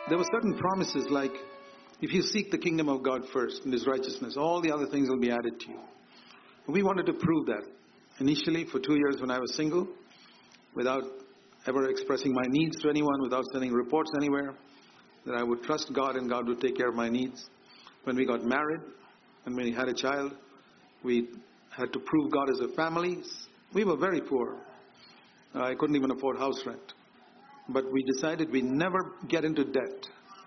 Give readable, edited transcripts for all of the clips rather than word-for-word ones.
There were certain promises like, if you seek the kingdom of God first and His righteousness, all the other things will be added to you. We wanted to prove that. Initially, for 2 years when I was single, without ever expressing my needs to anyone, without sending reports anywhere, that I would trust God and God would take care of my needs. When we got married and when we had a child, we had to prove God as a family. We were very poor. I couldn't even afford house rent. But we decided we never get into debt.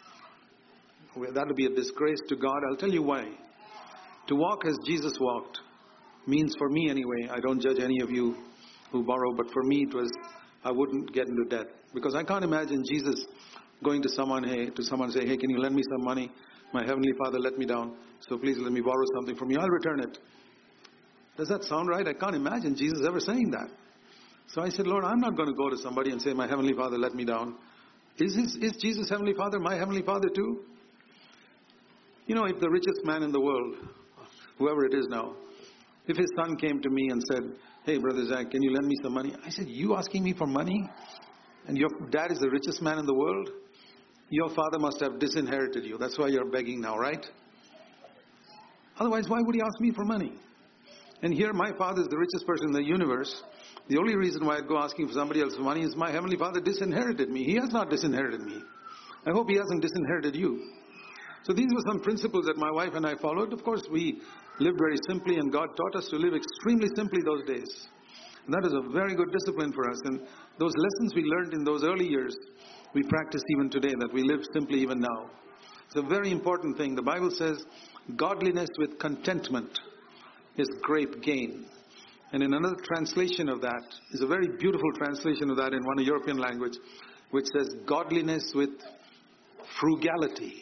That would be a disgrace to God. I'll tell you why. To walk as Jesus walked means, for me anyway, I don't judge any of you who borrow, but for me it was, I wouldn't get into debt. Because I can't imagine Jesus going to someone say, hey, can you lend me some money? My Heavenly Father let me down, so please let me borrow something from you. I'll return it. Does that sound right? I can't imagine Jesus ever saying that. So I said, Lord, I'm not going to go to somebody and say, my Heavenly Father let me down. Is Jesus Heavenly Father my Heavenly Father too? You know, if the richest man in the world, whoever it is now, if his son came to me and said, hey, Brother Zach, can you lend me some money? I said, you asking me for money? And your dad is the richest man in the world? Your father must have disinherited you. That's why you're begging now, right? Otherwise, why would he ask me for money? And here my father is the richest person in the universe. The only reason why I'd go asking for somebody else's money is my Heavenly Father disinherited me. He has not disinherited me. I hope He hasn't disinherited you. So these were some principles that my wife and I followed. Of course, we lived very simply, and God taught us to live extremely simply those days. And that is a very good discipline for us. And those lessons we learned in those early years, we practice even today, that we live simply even now. It's a very important thing. The Bible says, godliness with contentment is great gain. And in another translation of that, is a very beautiful translation of that in one European language, which says, godliness with frugality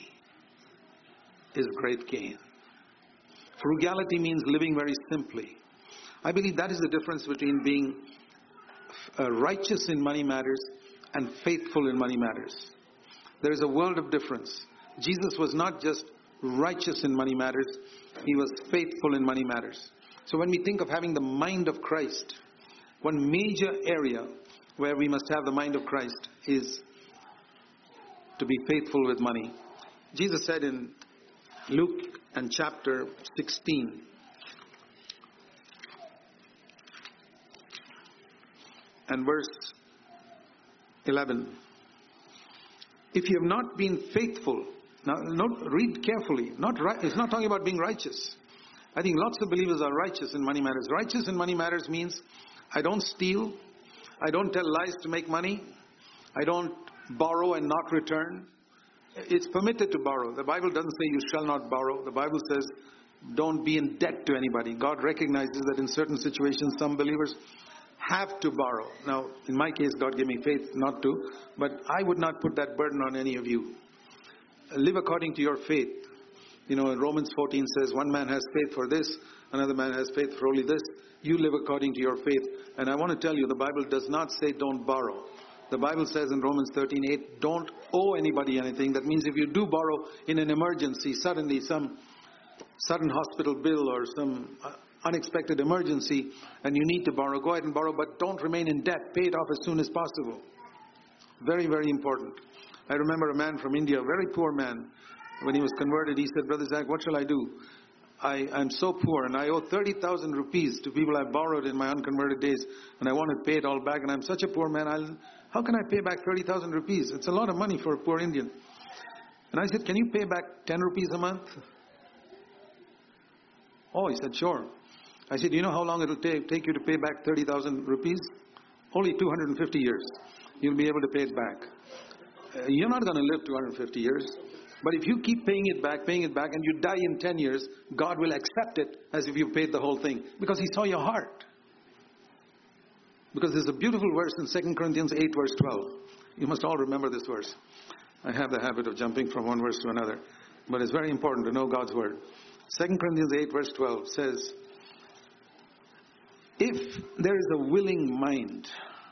is great gain. Frugality means living very simply. I believe that is the difference between being righteous in money matters and faithful in money matters. There is a world of difference. Jesus was not just righteous in money matters, He was faithful in money matters. So when we think of having the mind of Christ, one major area where we must have the mind of Christ is to be faithful with money. Jesus said in Luke and chapter 16, and verse 11, if you have not been faithful, now read carefully, it's not talking about being righteous. I think lots of believers are righteous in money matters. Righteous in money matters means I don't steal, I don't tell lies to make money, I don't borrow and not return. It's permitted to borrow. The Bible doesn't say you shall not borrow. The Bible says don't be in debt to anybody. God recognizes that in certain situations some believers have to borrow. Now, in my case, God gave me faith not to, but I would not put that burden on any of you. Live according to your faith. You know, in Romans 14 says, one man has faith for this, another man has faith for only this. You live according to your faith. And I want to tell you, the Bible does not say don't borrow. The Bible says in Romans 13:8, don't owe anybody anything. That means if you do borrow in an emergency, suddenly some sudden hospital bill or some unexpected emergency, and you need to borrow, go ahead and borrow, but don't remain in debt. Pay it off as soon as possible. Very, very important. I remember a man from India, a very poor man. When he was converted, he said, Brother Zach, what shall I do? I'm so poor and I owe 30,000 rupees to people I borrowed in my unconverted days, and I want to pay it all back, and I'm such a poor man. How can I pay back 30,000 rupees? It's a lot of money for a poor Indian. And I said, can you pay back 10 rupees a month? Oh, he said, sure. I said, you know how long it will take you to pay back 30,000 rupees? Only 250 years. You'll be able to pay it back. You're not going to live 250 years. But if you keep paying it back, and you die in 10 years, God will accept it as if you paid the whole thing. Because He saw your heart. Because there's a beautiful verse in 2 Corinthians 8 verse 12. You must all remember this verse. I have the habit of jumping from one verse to another. But it's very important to know God's word. 2 Corinthians 8 verse 12 says, if there is a willing mind,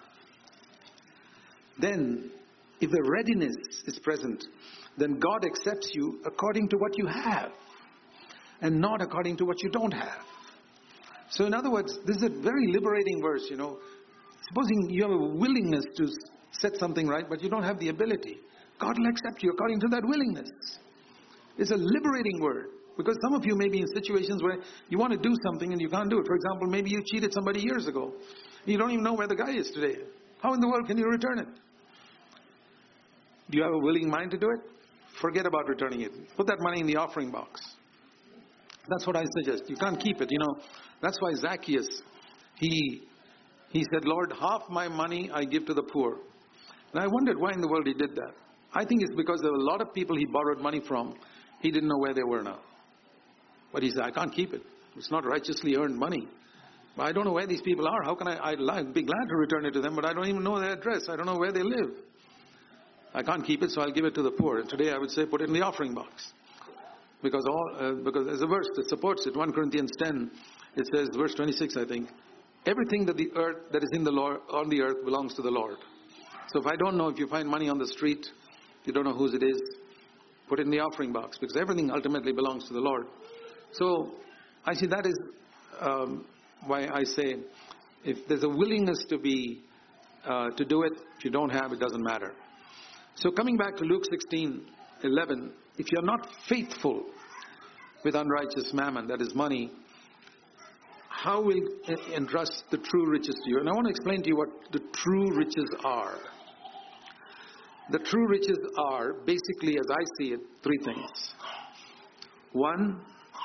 then if the readiness is present, then God accepts you according to what you have and not according to what you don't have. So in other words, this is a very liberating verse, you know. Supposing you have a willingness to set something right, but you don't have the ability. God will accept you according to that willingness. It's a liberating word. Because some of you may be in situations where you want to do something and you can't do it. For example, maybe you cheated somebody years ago. You don't even know where the guy is today. How in the world can you return it? Do you have a willing mind to do it? Forget about returning it. Put that money in the offering box. That's what I suggest. You can't keep it. That's why Zacchaeus, he said, Lord, half my money I give to the poor. And I wondered why in the world he did that. I think it's because there were a lot of people he borrowed money from. He didn't know where they were now. But he said, I can't keep it. It's not righteously earned money. I don't know where these people are. How can I'd be glad to return it to them, but I don't even know their address. I don't know where they live. I can't keep it, so I'll give it to the poor. And today I would say put it in the offering box. Because there's a verse that supports it. 1 Corinthians 10, it says, verse 26, I think, everything that is in the Lord, on the earth belongs to the Lord. So if I don't know, if you find money on the street, you don't know whose it is, put it in the offering box, because everything ultimately belongs to the Lord. So I see that is why I say, if there's a willingness to do it, if you don't have, it doesn't matter. So coming back to Luke 16:11, if you're not faithful with unrighteous mammon, that is money, how will it entrust the true riches to you? And I want to explain to you what the true riches are. The true riches are, basically, as I see it, three things. One,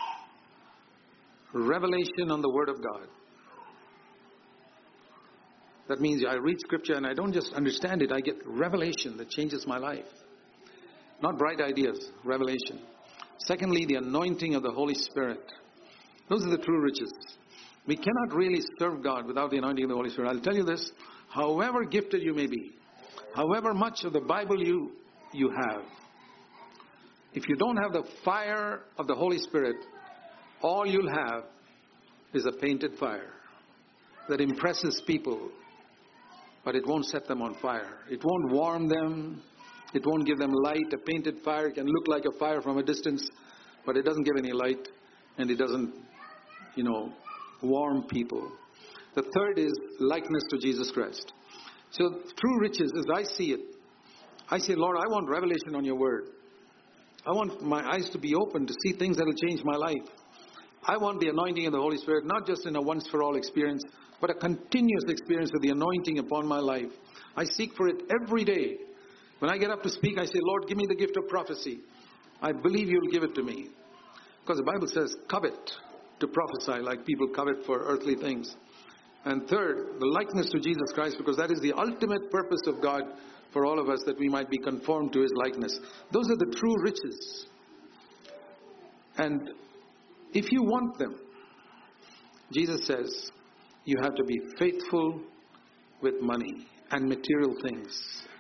revelation on the Word of God. That means I read Scripture and I don't just understand it, I get revelation that changes my life. Not bright ideas, revelation. Secondly, the anointing of the Holy Spirit. Those are the true riches. We cannot really serve God without the anointing of the Holy Spirit. I'll tell you this, however gifted you may be, however much of the Bible you have, if you don't have the fire of the Holy Spirit, all you'll have is a painted fire that impresses people, but it won't set them on fire. It won't warm them. It won't give them light. A painted fire can look like a fire from a distance, but it doesn't give any light, and it doesn't, warm people. The third is likeness to Jesus Christ. So true riches, as I see it, I say, Lord, I want revelation on your word. I want my eyes to be open to see things that will change my life. I want the anointing of the Holy Spirit, not just in a once-for-all experience, but a continuous experience of the anointing upon my life. I seek for it every day. When I get up to speak, I say, Lord, give me the gift of prophecy. I believe you'll give it to me. Because the Bible says, covet to prophesy, like people covet for earthly things. And third, the likeness to Jesus Christ, because that is the ultimate purpose of God for all of us, that we might be conformed to His likeness. Those are the true riches. And if you want them, Jesus says, you have to be faithful with money and material things.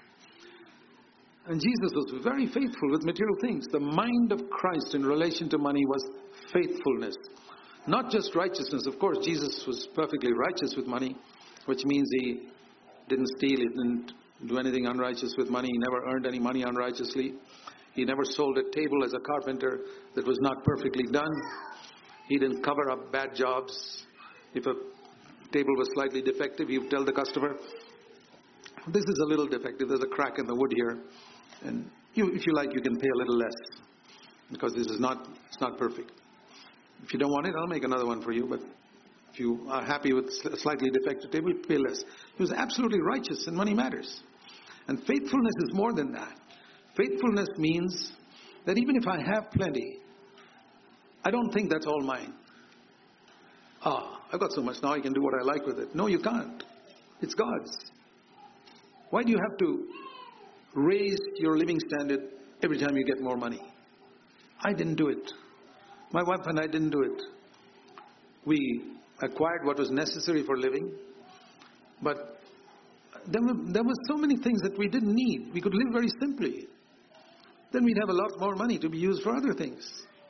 And Jesus was very faithful with material things. The mind of Christ in relation to money was faithfulness. Not just righteousness. Of course, Jesus was perfectly righteous with money, which means He didn't steal, He didn't do anything unrighteous with money. He never earned any money unrighteously. He never sold a table as a carpenter that was not perfectly done. He didn't cover up bad jobs. If a table was slightly defective, he would tell the customer, this is a little defective, there's a crack in the wood here. And if you like, you can pay a little less, because it's not perfect. If you don't want it, I'll make another one for you. But if you are happy with a slightly defective table, pay less. He was absolutely righteous, and money matters. And faithfulness is more than that. Faithfulness means that even if I have plenty, I don't think that's all mine. I've got so much now, I can do what I like with it. No, you can't. It's God's. Why do you have to raise your living standard every time you get more money? I didn't do it. My wife and I didn't do it. We acquired what was necessary for living, but there were so many things that we didn't need. We could live very simply. Then we'd have a lot more money to be used for other things,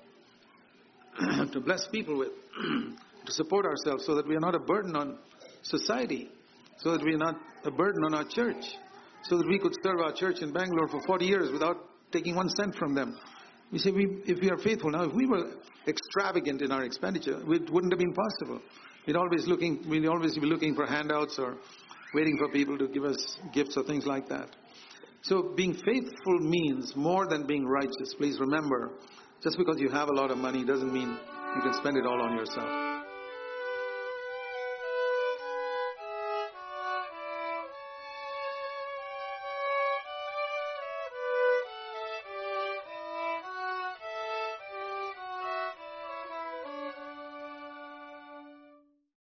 to bless people with, to support ourselves, so that we are not a burden on society, so that we are not a burden on our church, so that we could serve our church in Bangalore for 40 years without taking 1 cent from them. You see, if we are faithful now, if we were extravagant in our expenditure, it wouldn't have been possible. We'd always be looking for handouts or waiting for people to give us gifts or things like that. So being faithful means more than being righteous. Please remember, just because you have a lot of money doesn't mean you can spend it all on yourself.